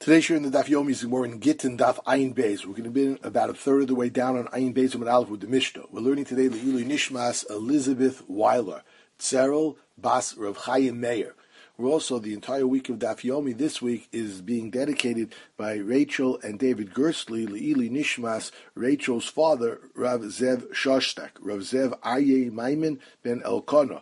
Today, here in the Daf Yomi, we're in Gittin Daf Ayin Beis. We're going to be about a third of the way down on Ayin Beis and Aleph with the Mishnah. We're learning today Le'ilu Nishmas Elizabeth Weiler, Tserel Bas Rav Chaim Meir. We're also, the entire week of Daf Yomi this week is being dedicated by Rachel and David Gersley, Le'ilu Nishmas, Rachel's father, Rav Zev Shostak, Rav Zev Aryeh Maimon ben Elkanah.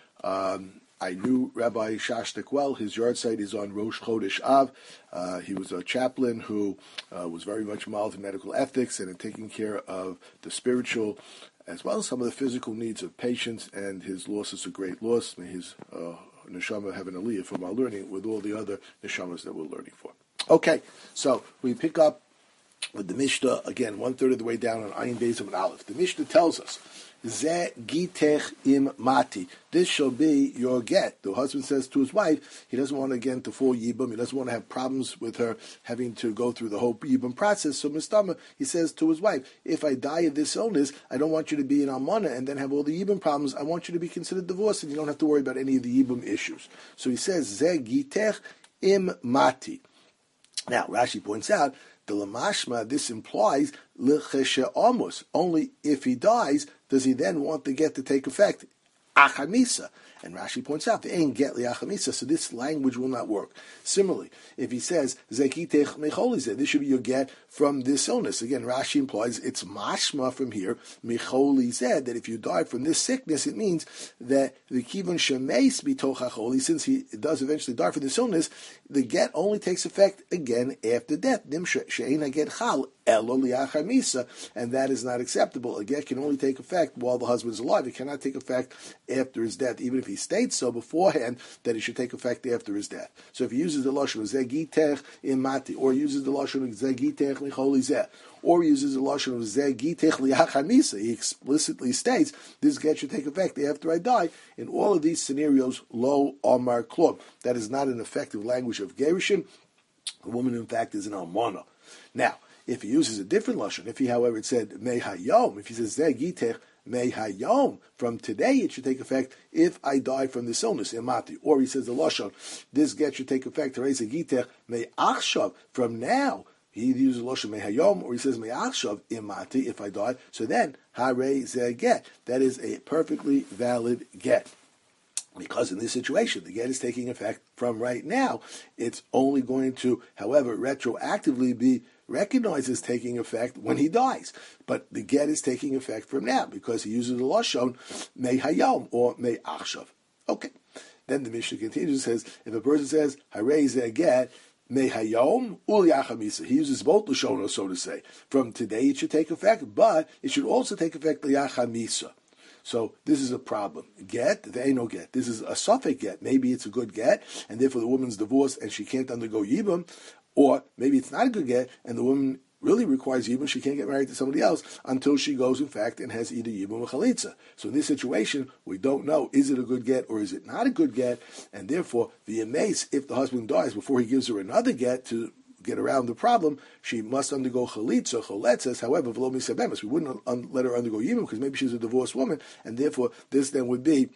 I knew Rabbi Shostak well. His yard site is on Rosh Chodesh Av. He was a chaplain who was very much involved in medical ethics and in taking care of the spiritual as well as some of the physical needs of patients, and his loss is a great loss. May his neshama have an aliyah from our learning with all the other neshamas that we're learning for. Okay, so we pick up with the Mishnah, again, one-third of the way down on Ayin Beis and Aleph. The Mishnah tells us, Ze gitech im mati. This shall be your get. The husband says to his wife, he doesn't want to get into full yibum. He doesn't want to have problems with her having to go through the whole yibum process. So Mistama, he says to his wife, if I die of this illness, I don't want you to be an almana and then have all the yibum problems. I want you to be considered divorced and you don't have to worry about any of the yibum issues. So he says, Ze gitech im mati. Now, Rashi points out, the lamashma, this implies l'cheshe amos. Only if he dies does he then want the get to take effect. Achamisa. And Rashi points out, they ain't get li'achamisa, so this language will not work. Similarly, if he says, zekitech mecholizeh, this should be your get from this illness. Again, Rashi implies it's mashma from here, mecholizeh, that if you die from this sickness, it means that the kivon shemeis bitoch hacholi, since he does eventually die from this illness, the get only takes effect again after death. Nim she'ein get chal, elo li'achamisa, and that is not acceptable. A get can only take effect while the husband is alive. It cannot take effect after his death, even if he states so beforehand that it should take effect after his death. So if he uses the lashon of zegitech imati, or uses the lashon of zegitech licholizeh, or uses the lashon of zegitech liachamisa, he explicitly states this get should take effect after I die. In all of these scenarios, lo amar klum. That is not an effective language of gerushin. The woman, in fact, is an almana. Now, if he uses a different lashon, if he, however, it said mei hayom, if he says zegitech Mei hayom, from today it should take effect if I die from this illness, imati. Or he says the lashon, this get should take effect, Teresa Gitech, mei achshav, from now. He either uses lashon mei hayom, or he says mei achshav, imati, if I die. So then, hare ze get. That is a perfectly valid get. Because in this situation, the get is taking effect from right now. It's only going to, however, retroactively be recognized as taking effect when he dies. But the get is taking effect from now because he uses the lashon mei hayom or mei achshav. Okay. Then the Mishnah continues and says, if a person says, harei ze get, mei hayom ul yachamisa, he uses both lashonos, so to say. From today it should take effect, but it should also take effect yachamisa. So this is a problem. Get, there ain't no get. This is a suffix get. Maybe it's a good get, and therefore the woman's divorced and she can't undergo yibum, or maybe it's not a good get, and the woman really requires yibum. She can't get married to somebody else until she goes, in fact, and has either yibum or chalitza. So in this situation, we don't know, is it a good get or is it not a good get, and therefore the emace, if the husband dies before he gives her another get to get around the problem, she must undergo chalitza, choletzes. However, v'lo misabemis, we wouldn't let her undergo yibum because maybe she's a divorced woman, and therefore this then would be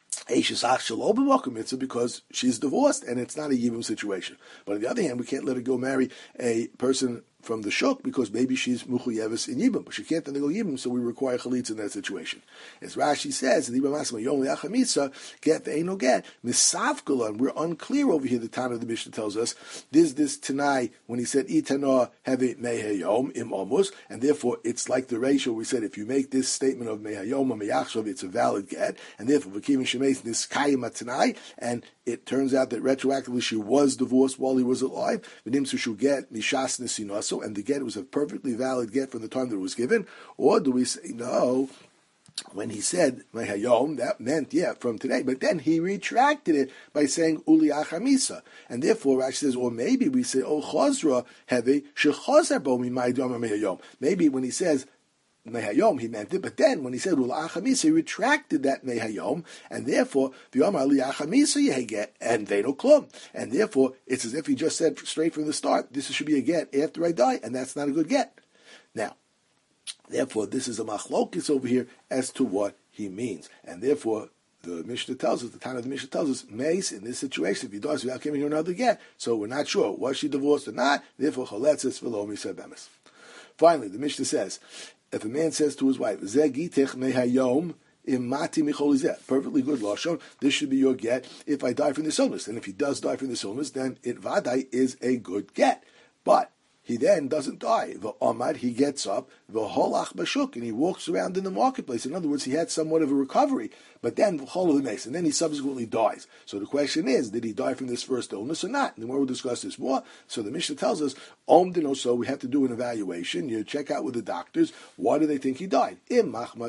because she's divorced and it's not a yibum situation. But on the other hand, we can't let her go marry a person from the shuk because maybe she's muchuyeves in yibum, but she can't undergo yibum, so we require chalitza in that situation. As Rashi says, get the no get misavgalan. We're unclear over here. The time of the Mishnah tells us this Tanai when he said itana have it mehayom im omus, and therefore it's like the ratio we said if you make this statement of mehayom or meyachshav, it's a valid get, and therefore v'kivin shemeis this kayim Tanai, and it turns out that retroactively she was divorced while he was alive. V'nim sushu get mishas nesinos. And the get was a perfectly valid get from the time that it was given? Or do we say, no, when he said, Hayom, that meant, yeah, from today. But then he retracted it by saying, Uli achamisa. And therefore, Rashi says, or maybe we say, Oh, chozra, heavy, shechozar bo mi ma'idom mehayom. Maybe when he says, Mehayom, he meant it, but then when he said Ula Achamisa, he retracted that Mehayom, and therefore the Omar Li Achamisa Yehet, and they no klum. And therefore, it's as if he just said straight from the start, this should be a get after I die, and that's not a good get. Now, therefore, this is a machlokis over here as to what he means. And therefore, the Mishnah tells us, the time of the Mishnah tells us, Mace, in this situation, if he dies without giving her another get, so we're not sure, was she divorced or not, therefore, chaletzes v'lo misa bemis. Finally, the Mishnah says, if a man says to his wife, Zeh gitech mehayom, imati micholizeh, perfectly good lashon, this should be your get if I die from this illness. And if he does die from this illness, then it vadai is a good get. But he then doesn't die. V'omad, he gets up, v'holach bashuk, and he walks around in the marketplace. In other words, he had somewhat of a recovery, but then v'chol of the mace, and then he subsequently dies. So the question is, did he die from this first illness or not? And we'll discuss this more. So the Mishnah tells us, so we have to do an evaluation. You check out with the doctors, why do they think he died? If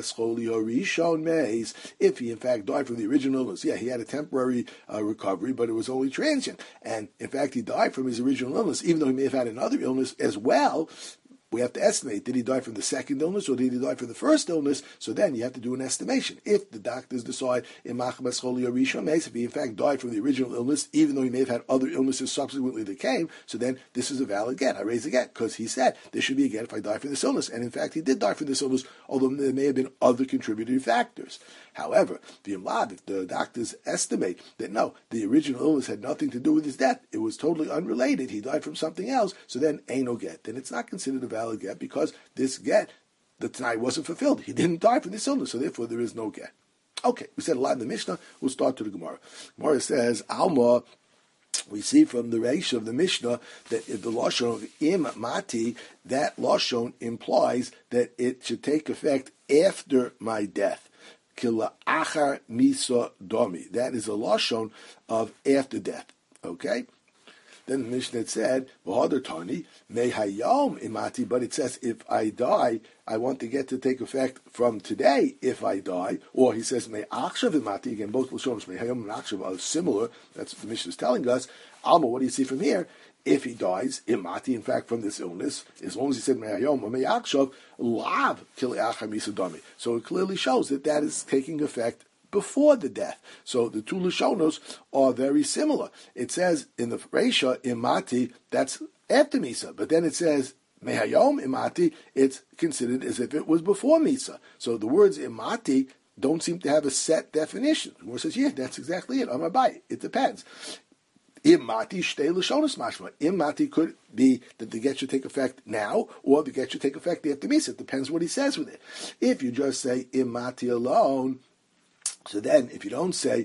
he in fact died from the original illness, yeah, he had a temporary recovery, but it was only transient. And in fact, he died from his original illness, even though he may have had another illness as well. We have to estimate, did he die from the second illness or did he die from the first illness? So then you have to do an estimation. If the doctors decide, if he in fact died from the original illness, even though he may have had other illnesses subsequently that came, so then this is a valid get. I raise a get, because he said, there should be a get if I die from this illness. And in fact, he did die from this illness, although there may have been other contributory factors. However, if the doctors estimate that no, the original illness had nothing to do with his death, it was totally unrelated, he died from something else, so then ain't no get. Then it's not considered a valid get, because this get, the Tanai wasn't fulfilled. He didn't die from this illness, so therefore there is no get. Okay, we said a lot in the Mishnah, we'll start to the Gemara. Gemara says, Alma, we see from the Reish of the Mishnah that if the lashon of im mati, that lashon implies that it should take effect after my death. Kila achar misa domi. That is a lashon of after death. Okay? Then the Mishnah said, "V'hader tani mehayom imati," but it says, if I die, I want the get to take effect from today. If I die, or he says me'achshav imati. Again, both lashonos mehayom and achshav are similar. That's what the Mishnah is telling us. Alma, what do you see from here? If he dies, imati, in fact, from this illness, as long as he said me'ayom or me'achshav, lav kile'achar misadami. So it clearly shows that that is taking effect before the death. So the two Lashonos are very similar. It says in the Reisha, imati, that's after Misa. But then it says, mehayom imati, it's considered as if it was before Misa. So the words imati don't seem to have a set definition. The word says, yeah, that's exactly it. Amabai. It depends. Imati shtei Lashonos mashma. Imati could be that the get should take effect now, or the get should take effect after Misa. It depends what he says with it. If you just say imati alone, so then, if you don't say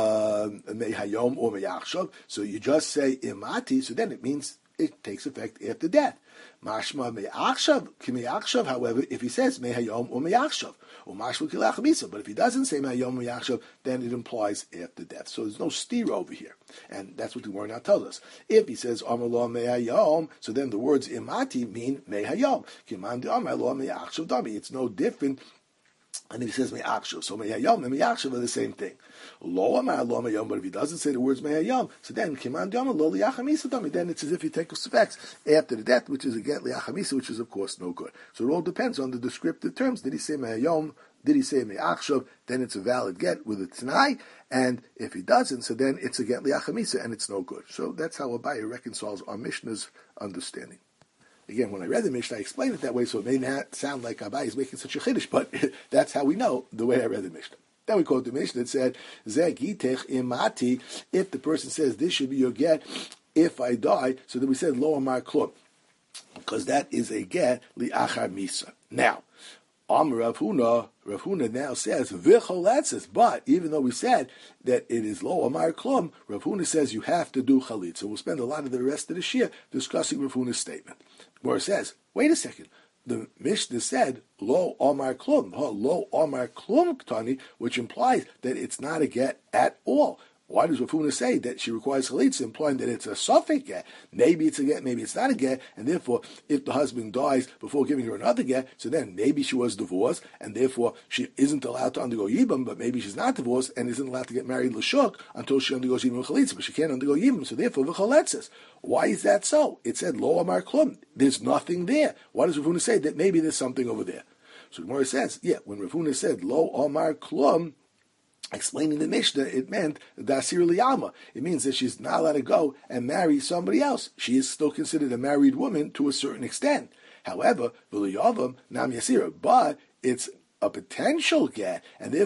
mehayom or meyachshav, so you just say imati, so then it means it takes effect after death. Mashma meyachshav, however, if he says mehayom or meyachshav, or mashma kilach misa, but if he doesn't say mehayom or meyachshav, then it implies after death. So there's no steer over here, and that's what the word now tells us. If he says amallah mehayom, so then the words imati mean mehayom. Kiman de amallah meyachshav dami. It's no different. And if he says me'achshav, so me'ayom and me'achshav are the same thing. Lo amar lo me'ayom, but if he doesn't say the words me'ayom, so then kiman di'amar lo li'achamisa dami. Then it's as if he takes effects after the death, which is a get li'achamisa, which is of course no good. So it all depends on the descriptive terms. Did he say me'ayom? Did he say me'achshav? Then it's a valid get with a t'nai. And if he doesn't, so then it's a get li'achamisa, and it's no good. So that's how Abaye reconciles our Mishnah's understanding. Again, when I read the Mishnah, I explained it that way, so it may not sound like Abaye is making such a chiddush, but that's how we know the way I read the Mishnah. Then we quote the Mishnah that said, Zeh gitech imati, if the person says, this should be your get, if I die, so then we said, lo amar klum, because that is a get li'achar misa. Now, Rav Huna now says, v'choletzes, but even though we said that it is lo amar klum, Rav Huna says you have to do chalit. So we'll spend a lot of the rest of the shir discussing Rav Huna's statement, where it says, wait a second, the Mishnah said lo amar klum, lo amar klum ktani, which implies that it's not a get at all. Why does Rav Huna say that she requires chalitza, implying that it's a suffix get? Maybe it's a get, maybe it's not a get, and therefore, if the husband dies before giving her another get, so then maybe she was divorced, and therefore she isn't allowed to undergo yibam, but maybe she's not divorced and isn't allowed to get married l'shuk until she undergoes yibam chalitza, but she can't undergo yibam, so therefore v'chaletzes. Why is that so? It said lo amar klum. There's nothing there. Why does Rav Huna say that maybe there's something over there? So the Gemara says, yeah, when Rav Huna said lo amar klum, explaining the Mishnah, it meant dasir liyama. It means that she's not allowed to go and marry somebody else. She is still considered a married woman to a certain extent. However, v'liyavam nam yasira, but it's a potential get, and therefore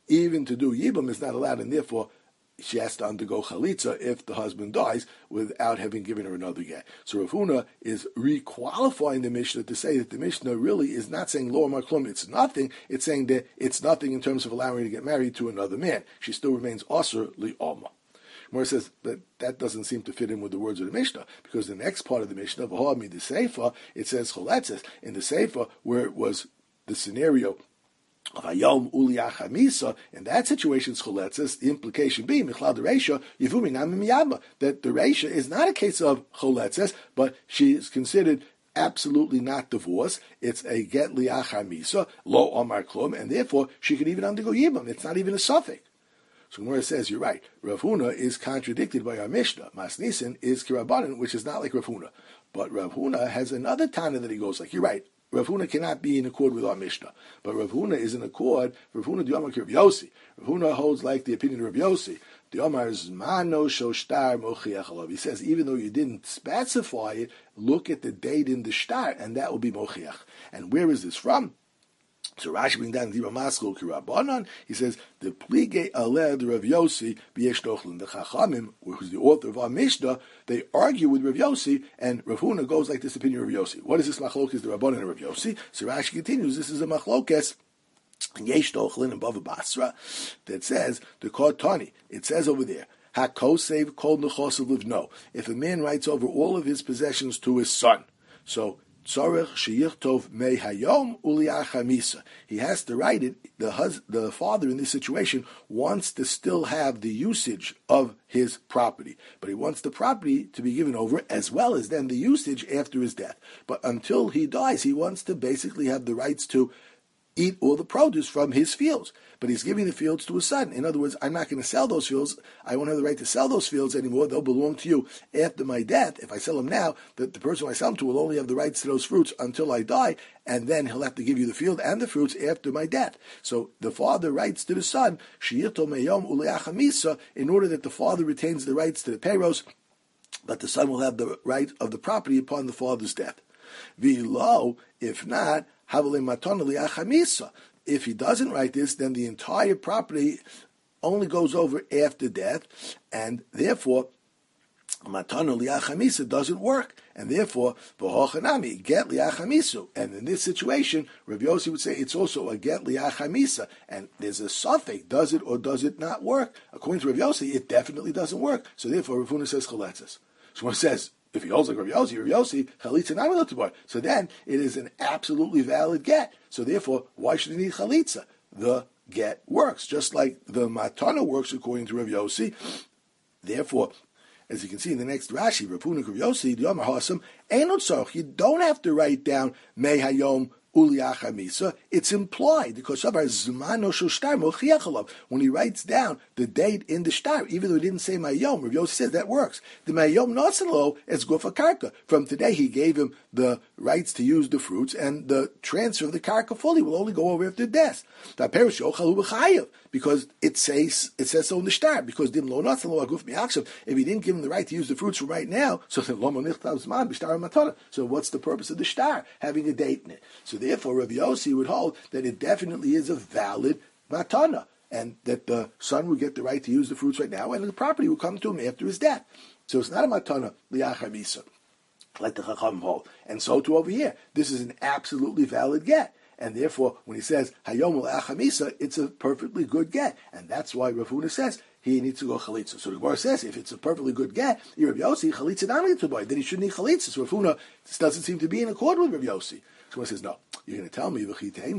even to do Yibam is not allowed, and therefore she has to undergo chalitza if the husband dies without having given her another get. So Rav Huna is requalifying the Mishnah to say that the Mishnah really is not saying lo amar klum, it's nothing. It's saying that it's nothing in terms of allowing her to get married to another man. She still remains aser li alma. Gemara says that doesn't seem to fit in with the words of the Mishnah, because the next part of the Mishnah, v'ho'ami the Seifa, it says choletzes. In the Seifa, where it was the scenario of Hayom Uli Achamisa, in that situation, choletzes, the implication being Michlal Dereisha Yivumi Nam Miyama, that the Reisha is not a case of choletzes, but she is considered absolutely not divorced. It's a get liachar misa, lo omar klum, and therefore she could even undergo yibam. It's not even a suffix. So Gemara says, you're right. Rav Huna is contradicted by our Mishnah. Mas Nisan is Kirabanan, which is not like Rav Huna. But Rav Huna has another Tana that he goes like, you're right. Rav Huna cannot be in accord with our Mishnah. But Rav Huna is in accord. Rav Huna Diomar Rav Yossi. Rav Huna holds like the opinion of Rav Yossi. Diomar Zmano Shoshtar Mochiach Alav. He says, even though you didn't specify it, look at the date in the shtar, and that will be Mochiach. And where is this from? So Rashi brings down Dibra Maskul Kirabanan. He says the Plige Aled Rav Yossi B'Yesh Dochlin. The Chachamim, who's the author of our Mishnah, they argue with Rav Yossi, and Rav Huna goes like this opinion of Rav Yossi. What is this machlokes? The Rabbanan and Rav Yossi. So Rashi continues. This is a machlokes Yesh Dochlin and Bava Basra that says the Kortani. It says over there. HaKosev Kol Nechosav Livno. If a man writes over all of his possessions to his son, so Tzorech sheyichtov mei hayom uliachamisa. He has to write it. The father in this situation wants to still have the usage of his property, but he wants the property to be given over as well as then the usage after his death. But until he dies, he wants to basically have the rights to eat all the produce from his fields. But he's giving the fields to his son. In other words, I'm not going to sell those fields. I won't have the right to sell those fields anymore. They'll belong to you after my death. If I sell them now, the person I sell them to will only have the rights to those fruits until I die, and then he'll have to give you the field and the fruits after my death. So the father writes to the son, Shiyirto meyom uleachamisa, in order that the father retains the rights to the payros, but the son will have the right of the property upon the father's death. V'lo, if not, if he doesn't write this, then the entire property only goes over after death, and therefore matana liachamisa doesn't work, and therefore v'hochanami get liachamisu. And in this situation, Rav Yossi would say it's also a get liachamisa, and there's a suffix: does it or does it not work? According to Rav Yossi, it definitely doesn't work. So therefore, Rav Huna says chaletzes. So one says, if he holds like Rav Yossi, chalitza not allowed to buy. So then it is an absolutely valid get. So therefore, why should he need chalitza? The get works, just like the matana works according to Rav Yossi. Therefore, as you can see in the next Rashi, Rav Huna Rav Yossi, the Amar Hasam, Einot Tzarich. You don't have to write down Mei Hayom Uliachamisa, it's implied because when he writes down the date in the shtar, even though he didn't say Mayom, Rav Yossi says that works. The Mayom Natsalo is Gufa Karka. From today, he gave him the rights to use the fruits, and the transfer of the Karka fully will only go over after death. Because it says so in the shtar. Because if he didn't give him the right to use the fruits from right now, so what's the purpose of the shtar? Having a date in it. So therefore, Rav Yossi would hold that it definitely is a valid matana, and that the son would get the right to use the fruits right now, and the property would come to him after his death. So it's not a matana liachar misa, like the Chacham hold. And so too over here, this is an absolutely valid get. And therefore, when he says Hayom Achamisa, it's a perfectly good get, and that's why Rav Huna says he needs to go chalitza. So the Gemara says if it's a perfectly good get, Rav Yossi chalitza not need to buy, then he shouldn't need chalitza. So Rav Huna doesn't seem to be in accord with Rav Yossi. So Gemara says no. You're going to tell me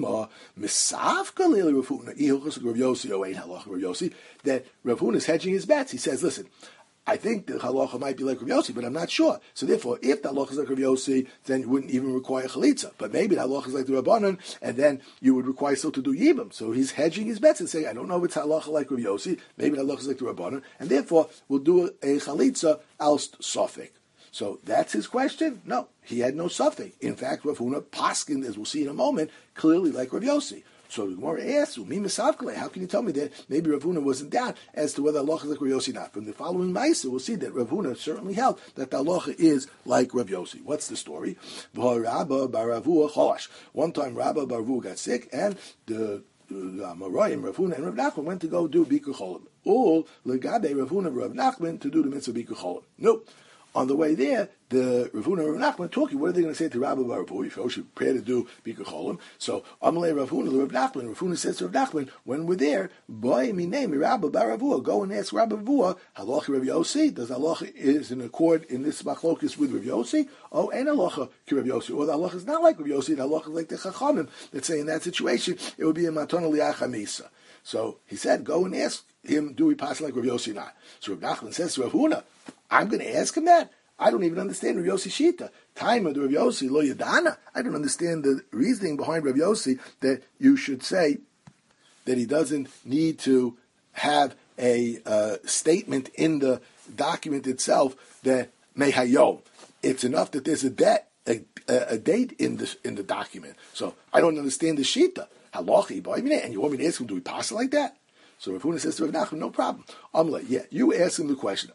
that Rav Huna is hedging his bets. He says, listen, I think the halacha might be like Rav Yossi, but I'm not sure. So therefore, if the halacha is like Rav Yossi, then you wouldn't even require chalitza. But maybe the halacha is like the Rabbanan, and then you would require still to do yibam. So he's hedging his bets and saying, I don't know if it's halacha like Rav Yossi, maybe the halacha is like the Rabbanan, and therefore we'll do a chalitza alst sofik. So that's his question? No, he had no suffix. In fact, Rav Huna paskin, as we'll see in a moment, clearly like Rav Yossi. So the Gemara asks, how can you tell me that maybe Rav Huna wasn't down as to whether halacha is like Rav Yossi or not? From the following Ma'aseh, we'll see that Rav Huna certainly held that the halacha is like Rav Yossi. What's the story? One time Rabba Bar Avuha got sick, and the Amoraim, Rav Huna, and Rav Nachman went to go do Bikur Cholim. All legabe Rav Huna and Rav Nachman to do the mitzvah Bikur Cholim. Nope. On the way there, the Rav Huna and Rav Nachman talking. What are they going to say to Rabbi Bar Avuha? If Yoshi prepared to do Bikur Cholim, so Amalei Rav Huna, Rav Nachman. Rav Huna says to Rav Nachman, when we're there, boy, me name Rabbi Bar Avuha. Go and ask Rabbi Avuha. Halacha Rav Yossi. Does halacha is in accord in this machlokus with Rav Yossi? Oh, and halacha ki Rav Yossi. Or the halacha is not like Rav Yossi. The halacha is like the Chachamim. Let's say in that situation, it would be a matana liacha misa. So he said, go and ask him, do we pass like Rav Yossi or not? So Rav Nachman says to Rav Huna, I'm going to ask him that. I don't even understand Rav Yossi Shita. Time of the Rav Yossi lo yadana. I don't understand the reasoning behind Rav Yossi that you should say that he doesn't need to have a statement in the document itself that mehayom. It's enough that there's a date in the document. So I don't understand the Shita. Halachi, and you want me to ask him, do we pass it like that? So Rav Huna says to Rav Nachman, no problem. Amalei, yeah, you ask him the question.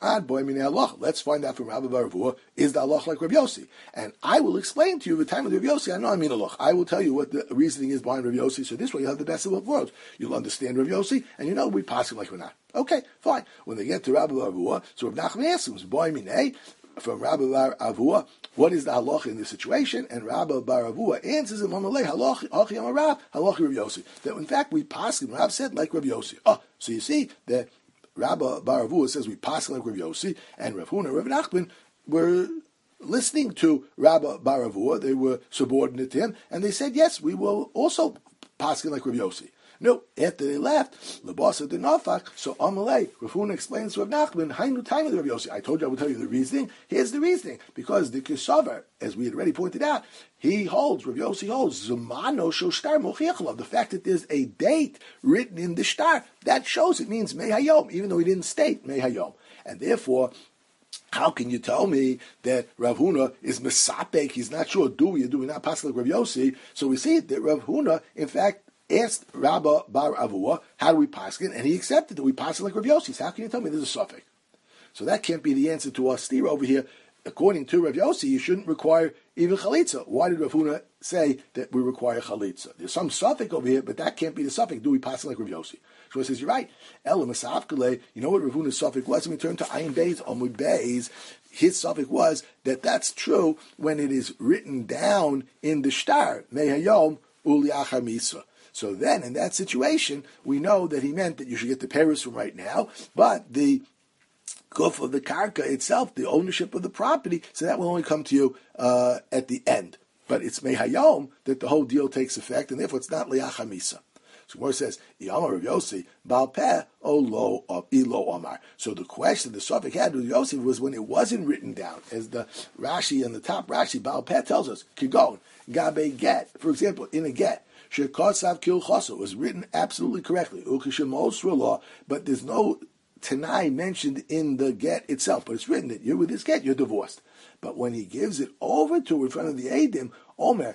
Let's find out from Rabbi Bar Avuha, is the halacha like Rav Yossi? And I will explain to you the time of the Rav Yossi. I know I mean halacha. I will tell you what the reasoning is behind Rav Yossi. So this way you'll have the best of both worlds. You'll understand Rav Yossi, and you know we pass him like we're not. Okay, fine. When they get to Rabbi Bar Avuha, so Rav Nachman asks him, from Rabbi Bar Avuha, what is the halacha in this situation? And Rabbi Bar Avuha answers him, halachi Rav Yossi. That in fact we pass him, Rav said, like Rav Yossi. Oh, so you see that Rabbi Bar Avuha says we pass him like Rav Yossi, and Rav Huna and Rav Nachman were listening to Rabbi Bar Avuha. They were subordinate to him, and they said, yes, we will also pass him like Rav Yossi. No, after they left, Labasa did nafak. So Amalei, Rav Huna explains to Rav Nachman, Hainu time of the Rav Yossi. I told you I would tell you the reasoning. Here's the reasoning. Because the Kisavar, as we had already pointed out, he holds, Rav Yossi holds, Zumano shel shtar mochiach. The fact that there's a date written in the shtar, that shows it means Mei Hayom, even though he didn't state Mei Hayom. And therefore, how can you tell me that Rav Huna is Mesapek? He's not sure, do we not pass like Rav Yossi? So we see that Rav Huna, in fact, asked Rabbi Bar Avuha, how do we pass it? And he accepted that we pass it like Rav Yossi. So how can you tell me there's a suffix? So that can't be the answer to our steer over here. According to Rav Yossi, you shouldn't require even chalitza. Why did Rav Huna say that we require chalitza? There's some suffix over here, but that can't be the suffix. Do we pass it like Rav Yossi? So he says, you're right. Ela Masavkale, you know what Rav Huna's suffix was? When we turn to Ayin Beis, Amud Beis, his suffix was that that's true when it is written down in the shtar, Mehayom Uli Achar Misa. So then, in that situation, we know that he meant that you should get the Paris from right now, but the guf of the karka itself, the ownership of the property, so that will only come to you at the end. But it's mehayom that the whole deal takes effect, and therefore it's not liacha misa. So Gemara says, Yamar Rav Yossi, Baal Peh, O lo ilo Omar. So the question the Suffolk had with Yossi was when it wasn't written down, as the Rashi and the top Rashi, Baal Peh tells us, Kigon, Gabe get. For example, in a get, Shekotsav Kil Choso was written absolutely correctly, Ukishim but there's no Tanai mentioned in the get itself, but it's written that you're with this get, you're divorced. But when he gives it over to in front of the Eidim, Omer,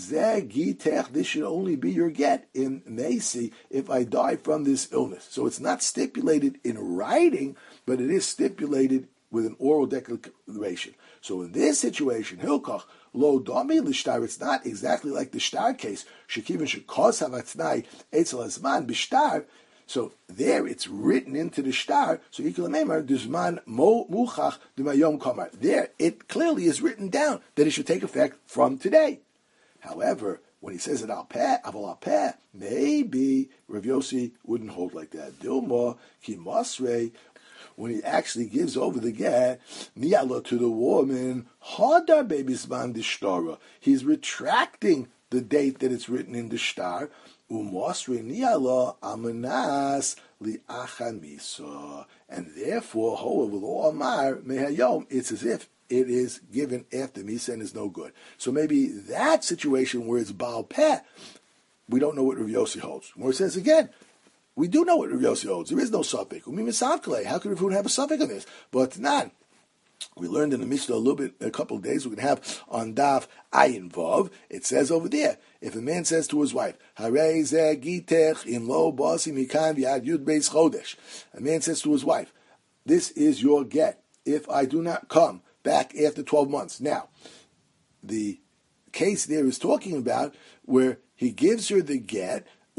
this should only be your get in Macy if I die from this illness. So it's not stipulated in writing, but it is stipulated with an oral declaration. So in this situation, Hilkach, lo dami l'shtar, it's not exactly like the shtar case. Shekivin shekos havatzai etzel azman b'shtar. So there it's written into the shtar. So you can remember duzman mo muchach d'mayom kamar. There it clearly is written down that it should take effect from today. However, when he says it al peh, maybe Rav Yossi wouldn't hold like that. Dilma ki masrei. When he actually gives over the get, niyala to the woman, hadar bebisman dishtara. He's retracting the date that it's written in the shtar. Umosre niyala amanas liachamisa. And therefore, however, amar mehayom, it's as if it is given after Misa and is no good. So maybe that situation where it's Baal Peh, we don't know what Rav Yossi holds. Where it says again, we do know what Rav Yossi holds. There is no suffix. How could Rav Huna have a suffix on this? But not. We learned in the Mishnah a couple of days, we're going to have on Daf Ayin Vav, it says over there, if a man says to his wife, Harei zeh gitech im lo basi mikan v'ad yud beis chodesh. A man says to his wife, this is your get if I do not come back after 12 months. Now, the case there is talking about where he gives her the get,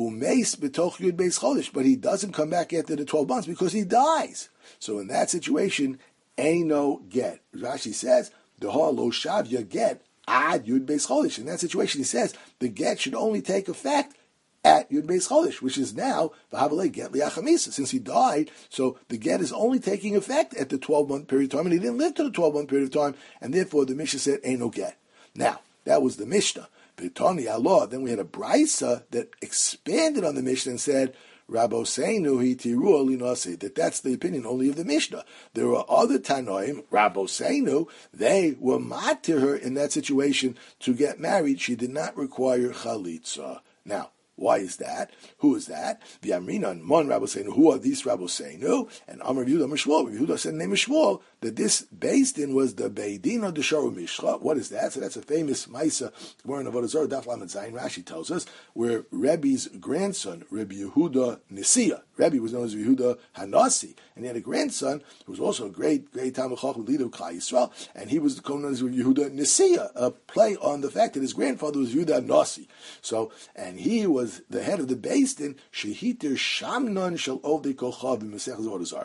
umeis b'toch yud beis chodesh, but he doesn't come back after the 12 months because he dies. So in that situation, eino get. Rashi says, Deha lo shavya get ad yud beis chodesh. In that situation, he says the get should only take effect at Yud Beis Chodesh, which is now v'havalei get liachamisa. Since he died, so the get is only taking effect at the 12-month period of time, and he didn't live to the 12-month period of time, and therefore the Mishnah said ain't no get. Now that was the Mishnah. V'tani Allah. Then we had a brisa that expanded on the Mishnah and said, Rabbo Seinu hi tiru alinasi, that that's the opinion only of the Mishnah. There were other Tanoim, Rabbo Seinu, they were matir her in that situation to get married. She did not require chalitza. Now, why is that? Who is that? The Amrina and Mon Rabbi Seinu. Who are these Rabbi Seinu? And Amar Yehuda Mishmuel. Yehuda said, name Mishmuel, that this based in was the Beidin of the Sharu Mishcha. What is that? So that's a famous Maisa. We're in Avodah Zarah, Daf Lamed Zayin. Rashi tells us where Rebbe's grandson, Rebbe Yehuda Nisiya. Rebbe was known as Yehuda Hanasi, and he had a grandson who was also a great Talmid Chacham leader of Klal Yisrael, and he was known as Yehuda Nisiya, a play on the fact that his grandfather was Yehuda Nasi. So, and he was the head of the Beis Din, Shehiter Shamnon Shel Ovdei Kochav b'Masechus Avodah Zarah.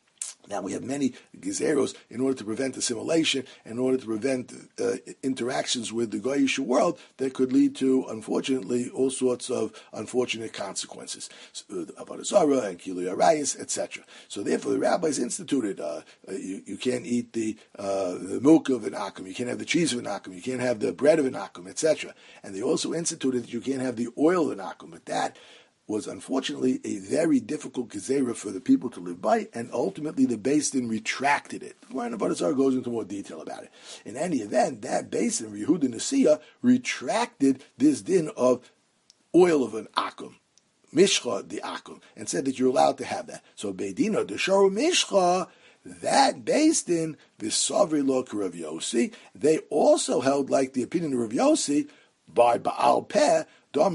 Now we have many gezeros in order to prevent assimilation, in order to prevent interactions with the Goyish world that could lead to, unfortunately, all sorts of unfortunate consequences, Avodah Zarah and Kilui Arayis, etc. So therefore, the rabbis instituted you can't eat the milk of an akum, you can't have the cheese of an akum, you can't have the bread of an akum, etc. And they also instituted that you can't have the oil of an akum, but that was unfortunately a very difficult gezerah for the people to live by, and ultimately the Beis Din retracted it. The Gemara in Avodah Zarah goes into more detail about it. In any event, that Beis Din, Yehuda Nesiya, retracted this din of oil of an akum, mishcha the akum, and said that you're allowed to have that. So Beidina Desharu Mishcha, that Beis Din, V'Savri Lo Rav Yossi, they also held like the opinion of Rav Yossi by Baal Peh, and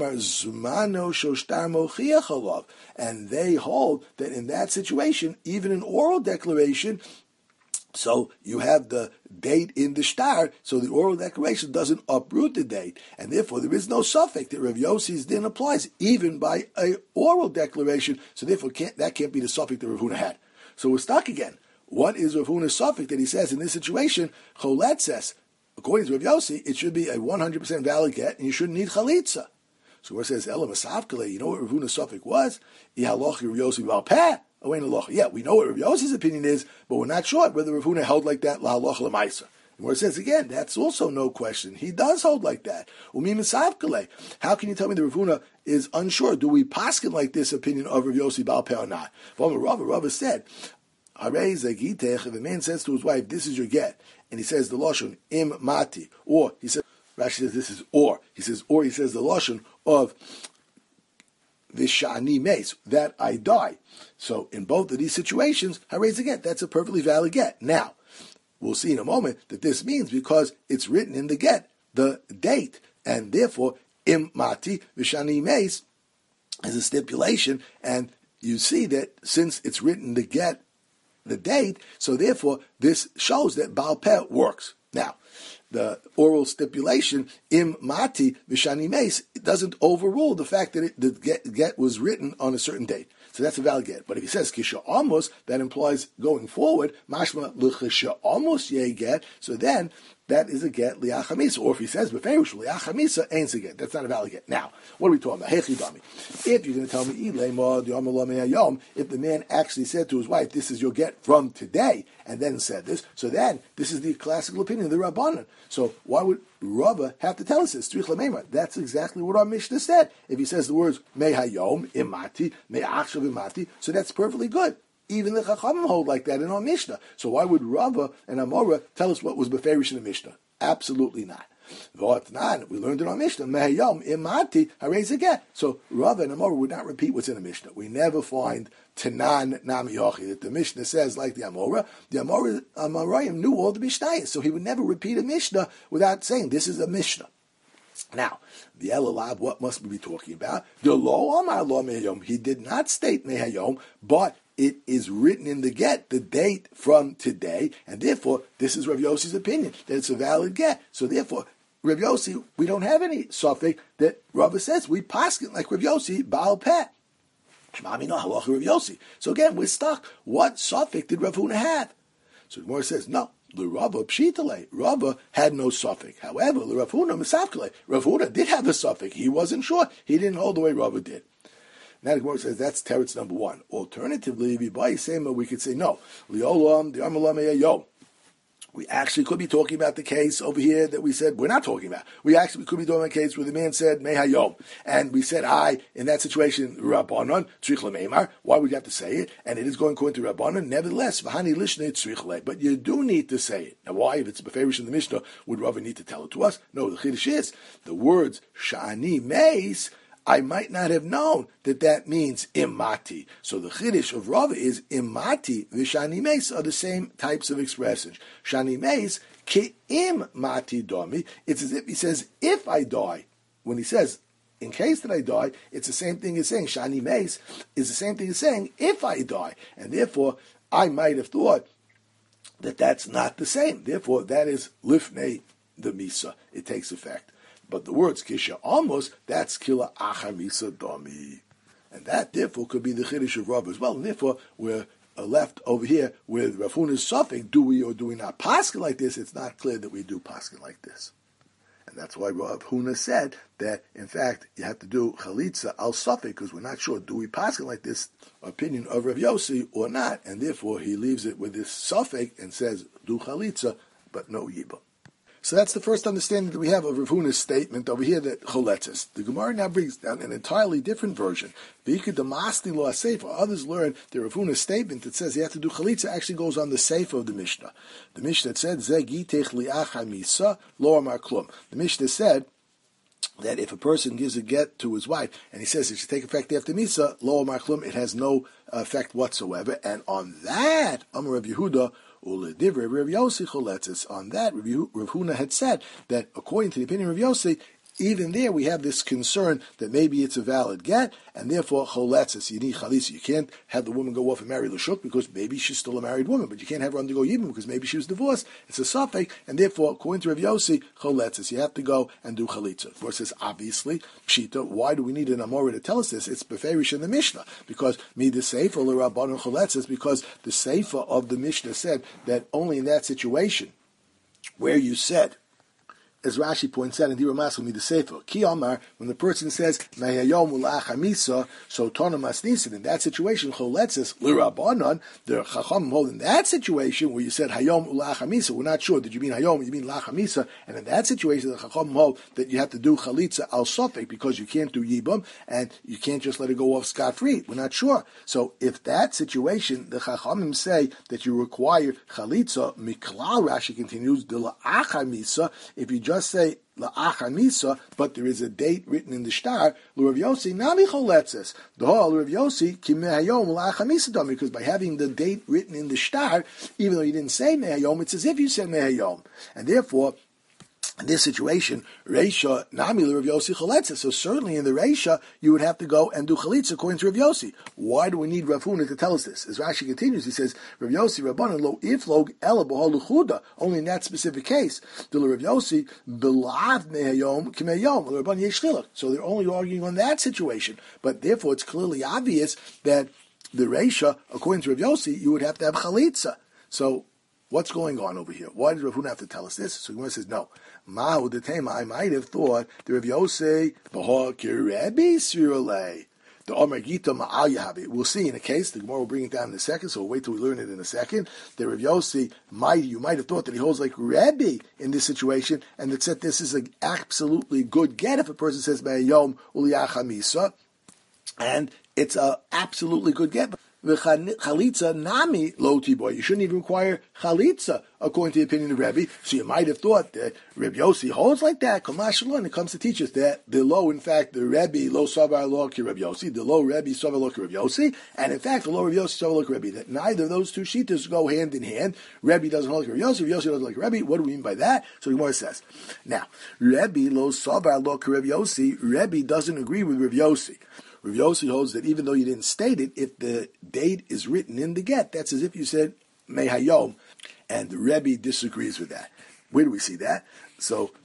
they hold that in that situation, even an oral declaration, so you have the date in the shtar, so the oral declaration doesn't uproot the date, and therefore there is no suffix that Rav Yossi's din applies, even by an oral declaration, so therefore that can't be the suffix that Rav Huna had. So we're stuck again. What is Rav Huna's suffix that he says in this situation? Choletzes. According to Rav Yossi, it should be a 100% valid get, and you shouldn't need chalitza. So where it says Elam Asavkale, you know what Rav Huna's suffix was? Yeah, we know what Rav Yossi's opinion is, but we're not sure whether Rav Huna held like that la halacha l'maisa. And where it says again, that's also no question. He does hold like that. How can you tell me that Rav Huna is unsure? Do we paskin like this opinion of Rav Yossi Baal Peh or not? Rava said, if a man says to his wife, this is your get, and he says the lashon im mati, or he says, Rashi says this is or. He says the lashon of v'shani meis, that I die. So in both of these situations, harei get. That's a perfectly valid get. Now, we'll see in a moment that this means because it's written in the get, the date, and therefore im mati v'shani meis is a stipulation, and you see that since it's written the get, the date, so therefore this shows that Baal Peh works. Now, the oral stipulation, im mati v'shani meis, it doesn't overrule the fact that the get was written on a certain date. So that's a valid get. But if he says kisha amos, that implies going forward, mashma l'chisha amos ye get, so then that is a get liachamisa. Or if he says beferish liachamisa, ain't a get. That's not a valid get. Now, what are we talking about? Hechidami. If you're going to tell me if the man actually said to his wife, this is your get from today, and then said this, so then this is the classical opinion of the Rabbanan. So why would Rava have to tell us this? That's exactly what our Mishnah said. If he says the words me hayom imati, me achshav imati, so that's perfectly good. Even the Chachamim hold like that in our Mishnah. So why would Rava and Amora tell us what was beferish in the Mishnah? Absolutely not. We learned in our Mishnah, Mehayom imati harei get. So Rava and Amora would not repeat what's in the Mishnah. We never find Tanan Nami Yochi that the Mishnah says like the Amora. The Amoraim knew all the Mishnayos, so he would never repeat a Mishnah without saying this is a Mishnah. Now, the Elalab, what must we be talking about? The Lo Amar Lo Mehayom. He did not state Mehayom, but it is written in the get, the date from today, and therefore, this is Rav Yossi's opinion, that it's a valid get. So therefore, Rav Yossi, we don't have any sofek that Rava says. We paskin like Rav Yossi, Baal Peh. Shema Mino halacha Rav Yossi. So again, we're stuck. What sofek did Rav Huna have? So the Gemara says, no. The Rava pshitale. Rava had no suffix. However, the Rav Huna misafkale. Rav Huna did have a suffix. He wasn't sure. He didn't hold the way Rava did. Now the Gemara says that's teretz number one. Alternatively, we could say no. Liolam the Amalam Yom. We actually could be talking about the case over here that we said we're not talking about. We actually could be talking about a case where the man said Mehayom, and we said in that situation Rabbanon tzrich lemeimar. Why would you have to say it? And it is going according to Rabbanon. Nevertheless, v'hani lishnei tzrich le. But you do need to say it. Now, why? If it's beferish in the Mishnah, would Rava need to tell it to us? No. The chiddush is the words shani meis. I might not have known that means imati. So the chiddush of Rava is imati v'shani meis are the same types of expressions. Shani meis ke'im mati domi. It's as if he says, if I die. When he says, in case that I die, it's the same thing as saying, shani meis is the same thing as saying, if I die. And therefore, I might have thought that that's not the same. Therefore, that is lifnei the misa. It takes effect. But the words kisha almost, that's kila achamisa domi. And that therefore could be the chiddush of Rav as well. And therefore we're left over here with Rav Huna's suffix, do we or do we not paskin like this? It's not clear that we do paskin like this. And that's why Rav Huna said that in fact you have to do chalitza al suffix, because we're not sure, do we paskin like this opinion of Rav Yossi or not? And therefore he leaves it with this suffix and says do chalitza but no yibam. So that's the first understanding that we have of Rav Huna's statement over here that choletzes. The Gemara now brings down an entirely different version. V'ikad damasti lo ha-seifa. Others learn that Rav Huna's statement that says you have to do chalitza actually goes on the seifa of the Mishnah. The Mishnah said, Ze gitech li'ach ha-misa lo amar klum. The Mishnah said that if a person gives a get to his wife and he says it should take effect after Misa, lo amar klum, it has no effect whatsoever. And on that, Amar Rav Yehuda, on that, Rav Huna had said that according to the opinion of Rav Yossi, even there we have this concern that maybe it's a valid get, and therefore choletzes, you need chalisa. You can't have the woman go off and marry l'shuk because maybe she's still a married woman, but you can't have her undergo yibum because maybe she was divorced. It's a suffix, and therefore, according to Rav Yossi, choletzes, you have to go and do chalitza. Of course, it's obviously pshita. Why do we need an amora to tell us this? It's beferish in the Mishnah because the seifa l'rabbanon choletzes, because the seifa of the Mishnah said that only in that situation where you said, as Rashi points out in Dira Masel the Sefer, Ki Amar, when the person says Mehayom Ulachamisa, so Tona Masnisin, in that situation, Choletzes Lirabanan, the Chacham hold in that situation where you said Hayom Ulachamisa, we're not sure, did you mean Hayom, you mean Lachamisa, and in that situation, the Chacham hold that you have to do Chalitza al Sofek because you can't do Yibam, and you can't just let it go off scot-free. We're not sure. So if that situation, the Chachamim say that you require Chalitza, Miklal, Rashi continues, De La'achamisa, if you just say la'achamisa, but there is a date written in the shtar, l'Rav Yossi nami choletzes. The whole l'Rav Yossi ki mehayom la'achamisa dami, because by having the date written in the shtar, even though you didn't say mehayom, it's as if you said mehayom, and therefore, in this situation, Reisha nami l'Rav Yossi choletzes. So certainly in the Reisha, you would have to go and do chalitza according to Rav Yossi. Why do we need Rav Huna to tell us this? As Rashi continues, he says, Rav Yossi Rabbanan lo iflog ela b'hol luchuda. Only in that specific case, the Rav Yossi belav mehayom kimeyom l'Rabban yesh chiluk. So they're only arguing on that situation. But therefore, it's clearly obvious that the Reisha, according to Rav Yossi, you would have to have chalitza. So what's going on over here? Why does Rav Huna have to tell us this? So Gemara says, no. Mahu detema, I might have thought the Rav Yossi b'ha kirebi sirulei. The Omer Gita Ma'al Yahavi. We'll see in a case, the Gemara will bring it down in a second, so we'll wait till we learn it in a second. The Rav Yossi, you might have thought that he holds like Rebbe in this situation, and that said this is an absolutely good get if a person says Ma'ayom Uliyachamisa, and it's a absolutely good get. Chalitza nami lo tiboy. You shouldn't even require chalitza according to the opinion of Rebbe. So you might have thought that Rebbe Yossi holds like that. Kamashalon, it comes to teach us that the low, in fact, the Rebbe lo savar lo ki Rebbe Yossi, the low Rebbe savar lo ki Rebbe Yossi, and in fact the low Rebbe Yossi savar lo ki Rebbe. That neither of those two shittas go hand in hand. Rebbe doesn't hold like Rebbe Yossi, Rebbe Yossi doesn't like Rebbe. What do we mean by that? So the Gemara says, now Rebbe lo savar lo ki Rebbe Yossi. Rebbe doesn't agree with Rebbe Yossi. Rav Yossi holds that even though you didn't state it, if the date is written in the get, that's as if you said Mehayom, and the Rebbe disagrees with that. Where do we see that? So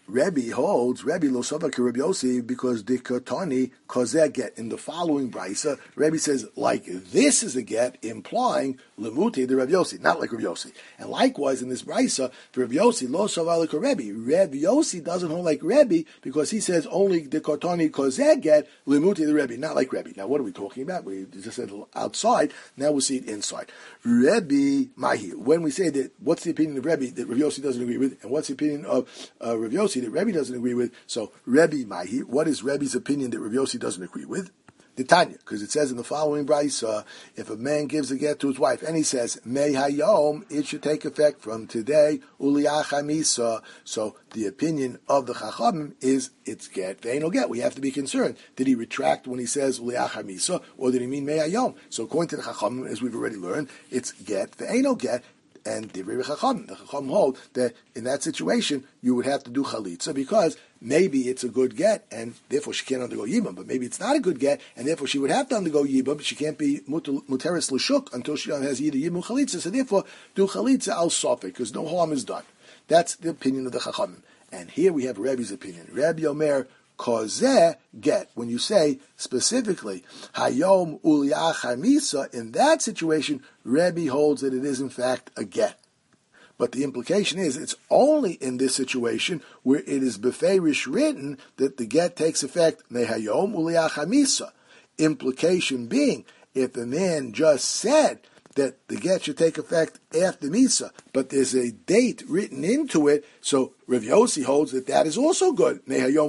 Rebbe holds, Rebbe lo sava ki Rebbe Yossi, because the Katani kozeh get. In the following brisa, Rebbe says, like this is a get, implying lemute the Rebbe Yossi, not like Rebbe Yossi. And likewise, in this brisa, for Rebbe Yossi, lo sava like Rebbe. Rebbe Yossi doesn't hold like Rebbe, because he says only the Katani kozeh get, lemute the Rebbe, not like Rebbe. Now, what are we talking about? We just said outside, now we'll see it inside. Rebbe Mahi, when we say that, what's the opinion of Rebbe that Rebbe Yossi doesn't agree with, and what's the opinion of Rebbe Yossi that Rebbe doesn't agree with? So Rebbe Mahi, what is Rebbe's opinion that Rebbe Yossi doesn't agree with? The Tanya, because it says in the following brisa, if a man gives a get to his wife and he says Mei Hayom, it should take effect from today. Uliyachamisa. So the opinion of the Chachamim is it's get. They ain't no get. We have to be concerned. Did he retract when he says Uliyachamisa, or did he mean Mei Hayom? So according to the Chachamim, as we've already learned, it's get. They ain't no get. And the Chacham hold that in that situation you would have to do chalitza, because maybe it's a good get and therefore she can't undergo yibum, but maybe it's not a good get and therefore she would have to undergo yibum, but she can't be muteris l'shuk until she has either yibum or chalitza. So therefore do chalitza al sofek, because no harm is done. That's the opinion of the Chachamim. And here we have Rebbe's opinion. Rebbe Omer kozeh get. When you say specifically hayom uliyachamisa, in that situation, Rebbe holds that it is in fact a get. But the implication is it's only in this situation where it is beferish written that the get takes effect mehayom uliyachamisa. Implication being, if the man just said that the get should take effect after Misa, but there's a date written into it, so Rav Yossi holds that that is also good.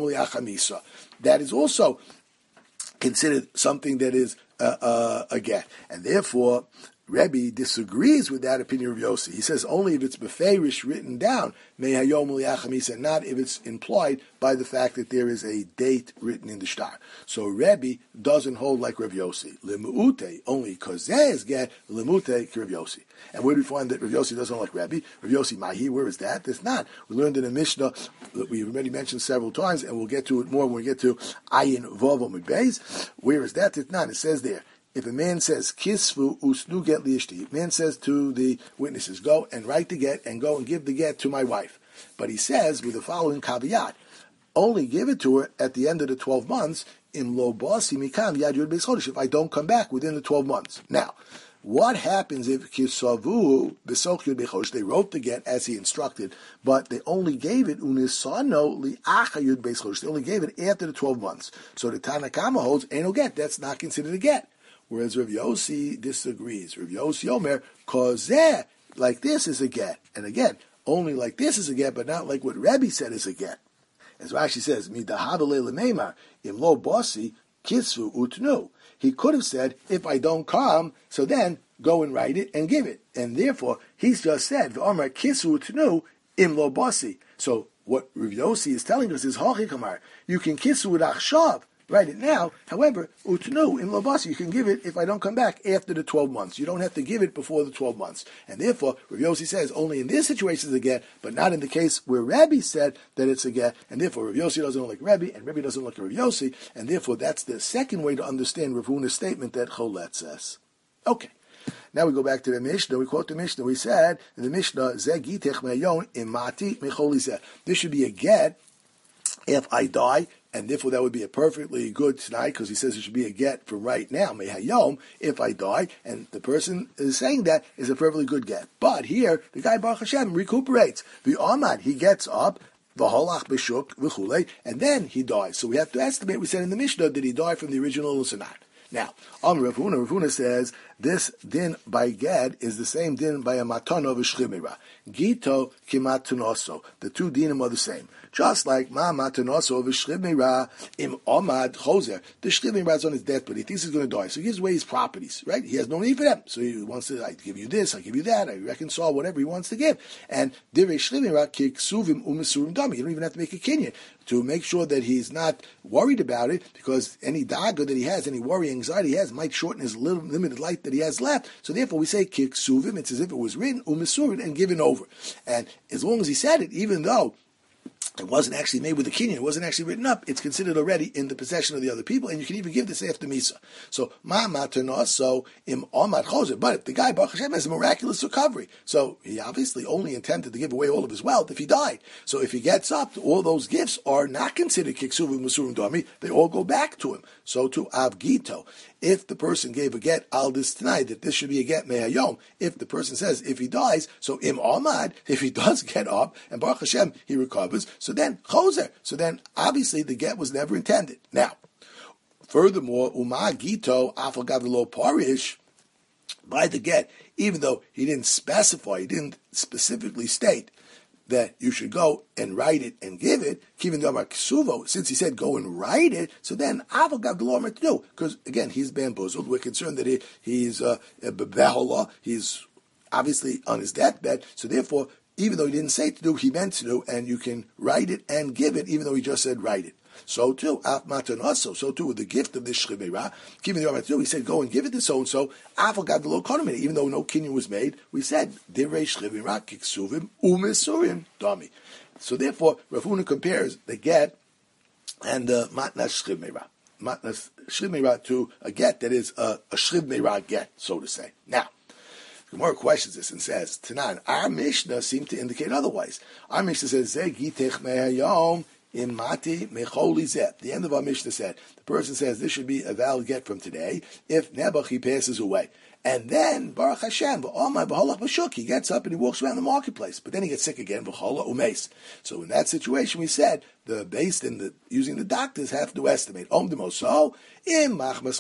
That is also considered something that is a get. And therefore, Rebbe disagrees with that opinion of Yossi. He says only if it's beferish written down, not if it's implied by the fact that there is a date written in the shtar. So Rebbe doesn't hold like Rav Yossi. Lemuute, only kozeh is get, lemute Rav Yossi. And where do we find that Rav Yossi doesn't like Rebbe? Rav Yossi Mahi, where is that? There's not. We learned in a Mishnah that we've already mentioned several times, and we'll get to it more when we get to Ayin Vav Amud Beis. Where is that? There's not. It says there, if a man says, Kisvu usnu get liishti, a man says to the witnesses, go and write the get and go and give the get to my wife. But he says, with the following caveat, only give it to her at the end of the 12 months, im lo basi mikam yad yud beis chodesh, if I don't come back within the 12 months. Now, what happens if kisavu besoch yud beis chodesh, they wrote the get as he instructed, but they only gave it unisano liacha yud beis chodesh, they only gave it after the 12 months. So the Tanakama holds, ain't no get, that's not considered a get. Whereas Rav Yossi disagrees. Rav Yossi Omer, kozeh, like this is a get. And again, only like this is a get, but not like what Rebbe said is a get. As Rashi says, midahavale lemeimar, im lo bosi, kisvu utnu. He could have said, if I don't come, so then go and write it and give it. And therefore, he's just said, v'omar kisvu utnu, im lo bosi. So what Rav Yossi is telling us is, hachi kamar, you can kisvu achshav, write it now. However, utnu in labasi, you can give it if I don't come back after the 12 months. You don't have to give it before the 12 months. And therefore, Rav Yossi says only in this situation is a get, but not in the case where Rabbi said that it's a get. And therefore, Rav Yossi doesn't like Rabbi, and Rabbi doesn't like Rav Yossi. And therefore, that's the second way to understand Rav Huna's statement that Cholet says. Okay. Now we go back to the Mishnah. We quote the Mishnah. We said in the Mishnah, Zeh gitech me'yon imati mecholi zeh. This should be a get if I die. And therefore, that would be a perfectly good tonight, because he says it should be a get for right now, mehayom, if I die. And the person is saying that is a perfectly good get. But here, the guy, Baruch Hashem, recuperates. The Ahmad, he gets up, v'holach b'shuk v'chulei, and then he dies. So we have to estimate, we said in the Mishnah, did he die from the original Lusanat? Now, Rav Huna says, this din by Gad is the same din by a matano v'shchimira. Gito kimatunoso. The two dinim are the same. Just like ma matanoso v'shchimira im omad choser. The shchimira is on his death, but he thinks he's going to die. So he gives away his properties, right? He has no need for them. So he wants to, I give you this, I give you that, I reconcile whatever he wants to give. And direi shchimira kiksuvim umesurim dami. You don't even have to make a kinyan to make sure that he's not worried about it, because any daga that he has, any worry, anxiety he has, might shorten his limited life that he has left. So therefore we say kiksuvim, it's as if it was written, umesurim, and given over. And as long as he said it, even though it wasn't actually made with the kinyan, it wasn't actually written up, it's considered already in the possession of the other people, and you can even give this after Misa. So, ma matana, so im omad choser. But if the guy, Baruch Hashem, has a miraculous recovery, so he obviously only intended to give away all of his wealth if he died. So if he gets up, all those gifts are not considered kiksuvim musurim dami, they all go back to him. So to Avgito, if the person gave a get al this tonight, that this should be a get mehayom, if the person says if he dies, so im omad, if he does get up, and Baruch Hashem, he recovers, so then choser. So then obviously the get was never intended. Now, furthermore, Uma Gito Afal Parish, by the get, even though he didn't specify, he didn't specifically state that you should go and write it and give it, since he said go and write it, so then Afal Gavdalo to do, because again, he's bamboozled. We're concerned that he's bebehola, he's obviously on his deathbed, so therefore, even though he didn't say to do, he meant to do, and you can write it and give it, even though he just said write it. So too, so too with the gift of this shchivera, giving the Rambam to do, he said, go and give it to so-and-so, afal gad lo konomine, even though no kinyan was made, we said, divrei shchivera kiksuvim umesurim dami. So therefore, Rav Huna compares the get and the matnas shchivera. Matnas shchivera to a get that is a shchivera get, so to say. Now, the Gemara questions this and says, Tanan, our Mishnah seemed to indicate otherwise. Our Mishnah says, Ze gitech mehayom in mati mecholi zeh. The end of our Mishnah said, the person says this should be a valid get from today if Nebuch he passes away. And then, Baruch Hashem, he gets up and he walks around the marketplace. But then he gets sick again, so in that situation we said, based in using the doctors have to estimate. So, did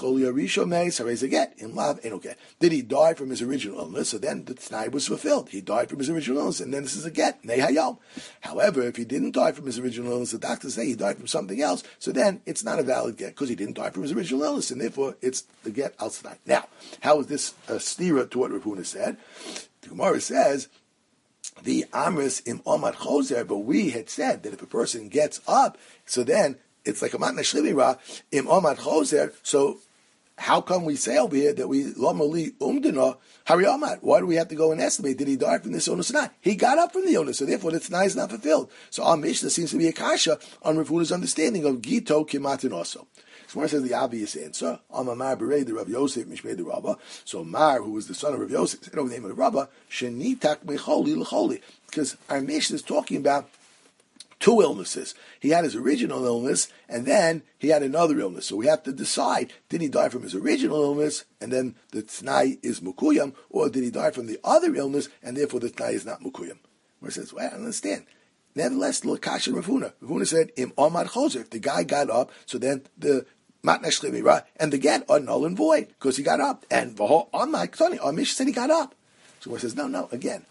he die from his original illness? So then the t'nai was fulfilled. He died from his original illness, and then this is a get. However, if he didn't die from his original illness, the doctors say he died from something else, so then it's not a valid get, because he didn't die from his original illness, and therefore it's the get al t'nai. Now, how is this a stira to what Rav Huna said? The Gemara says, the Amris im Omad Choser, but we had said that if a person gets up, so then it's like a Matna Shlivira im Omad Choser, so how come we say over here that we Lomali Umdana Hari Omad? Why do we have to go and estimate? Did he die from this illness or not? He got up from the illness, so therefore the Tanai is not fulfilled. So our Mishnah seems to be a kasha on Rav Huna's understanding of Gito Kimatin also. Gemara says the obvious answer. Amar Berei the Rav Yosef Mishmei the Rabba. So Mar, who was the son of Rav Yosef, said over the name of the Rabba, Shenitak Mecholi L'Choli, because our Mishnah is talking about two illnesses. He had his original illness, and then he had another illness. So we have to decide, did he die from his original illness, and then the T'nai is Mukuyam, or did he die from the other illness, and therefore the T'nai is not Mukuyam? Where it says, well, I don't understand. Nevertheless, L'Kash and Rav Huna. Rav Huna said, Im Omad Choser, if the guy got up, so then the Matnash Chemira and the get are null and void because he got up. And on my Ktoni, our Mishnah said he got up. So he says, no, again.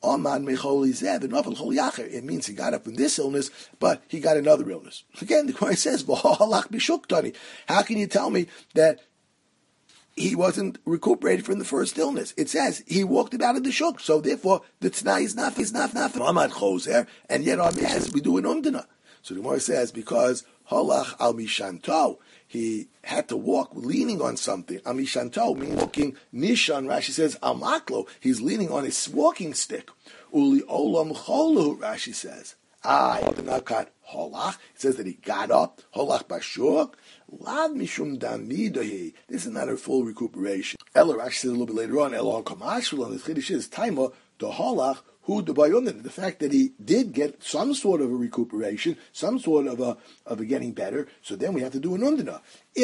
It means he got up from this illness, but he got another illness. Again, the Gemara says, how can you tell me that he wasn't recuperated from the first illness? It says he walked about in the shuk, so therefore the T'nai is not Muhammad Choser, and yet our Mishnah says we do an umdana. So the Gemara says, because Halach al Mishanto, he had to walk leaning on something. Amishanto, meaning walking. Nishan, Rashi says, Amaklo, he's leaning on his walking stick. Uli olam cholu, Rashi says. It says that he got up. Holach bashuk. Lav mishum damidahi. This is not a full recuperation. Ella, Rashi says a little bit later on, Ella kamashul, and the Chiddush is, Taima, the holach, the fact that he did get some sort of a recuperation, some sort of a getting better, so then we have to do an undana.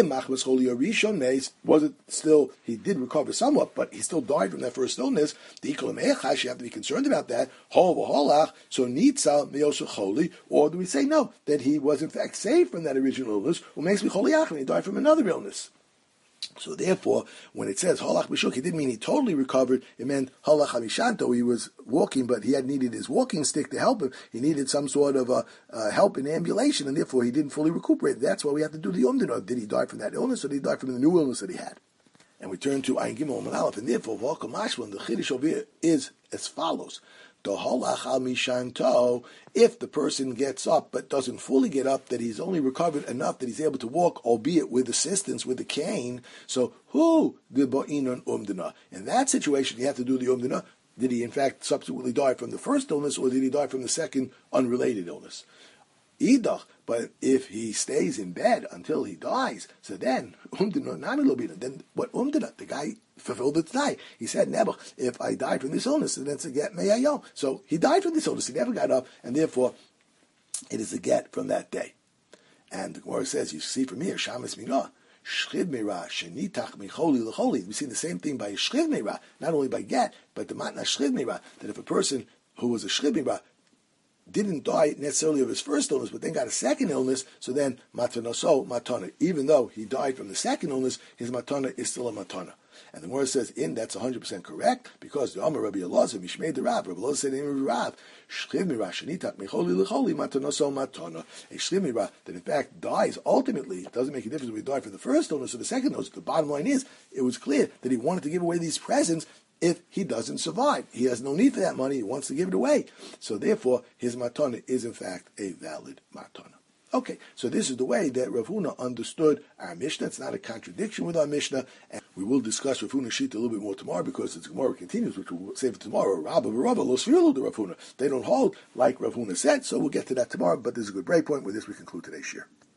Was it still, he did recover somewhat, but he still died from that first illness, you have to be concerned about that. So nitzal choli, or do we say no, that he was in fact saved from that original illness, or makes me choliach, and he died from another illness. So therefore, when it says halach b'shuk, it didn't mean he totally recovered. It meant halach hamishanto. He was walking, but he had needed his walking stick to help him. He needed some sort of help in ambulation, and therefore he didn't fully recuperate. That's why we have to do the umdana. Did he die from that illness, or did he die from the new illness that he had? And we turn to Ayin Gimel and Aleph, and therefore Volka Mashwan, the Chiddush over here is as follows. If the person gets up but doesn't fully get up, that he's only recovered enough that he's able to walk, albeit with assistance, with a cane, so who the ba'inon umdana? In that situation, you have to do the umdana. Did he in fact subsequently die from the first illness, or did he die from the second unrelated illness? Idach, but if he stays in bed until he dies, so then then what the guy fulfilled the t'nai. He said, Nebuch, if I died from this illness, then it's a get me'ayom. So he died from this illness. He never got up, and therefore it is a get from that day. And the Gemara says, you see from here, Shamas Minah, Shchiv Meirah, Shenitach Micholi L'choli. We see the same thing by Shchiv Meirah, not only by get, but the Matna Shchiv Meirah, that if a person who was a Shchiv Meirah didn't die necessarily of his first illness, but then got a second illness, so then matanaso matana. Even though he died from the second illness, his matana is still a matana. And the Gemara says, that's 100% correct, because the Amar Rabbi Elazar, Mishmei the Rav, Rabbi Elazar said in Rav, Shchiv Mirah, Shenitak, Mecholi L'choli, matanaso matana. A Shchiv Mirah that in fact dies ultimately, it doesn't make a difference if he died for the first illness or the second illness. The bottom line is, it was clear that he wanted to give away these presents if he doesn't survive. He has no need for that money, he wants to give it away. So therefore, his matana is in fact a valid matana. Okay, so this is the way that Rav Huna understood our Mishnah. It's not a contradiction with our Mishnah, and we will discuss Rav Huna's sheet a little bit more tomorrow, because the Gemara continues, which we'll save for tomorrow. Rabba Lo Sfiru the Rav Huna. They don't hold like Rav Huna said, so we'll get to that tomorrow, but this is a good break point. With this, we conclude today's shir.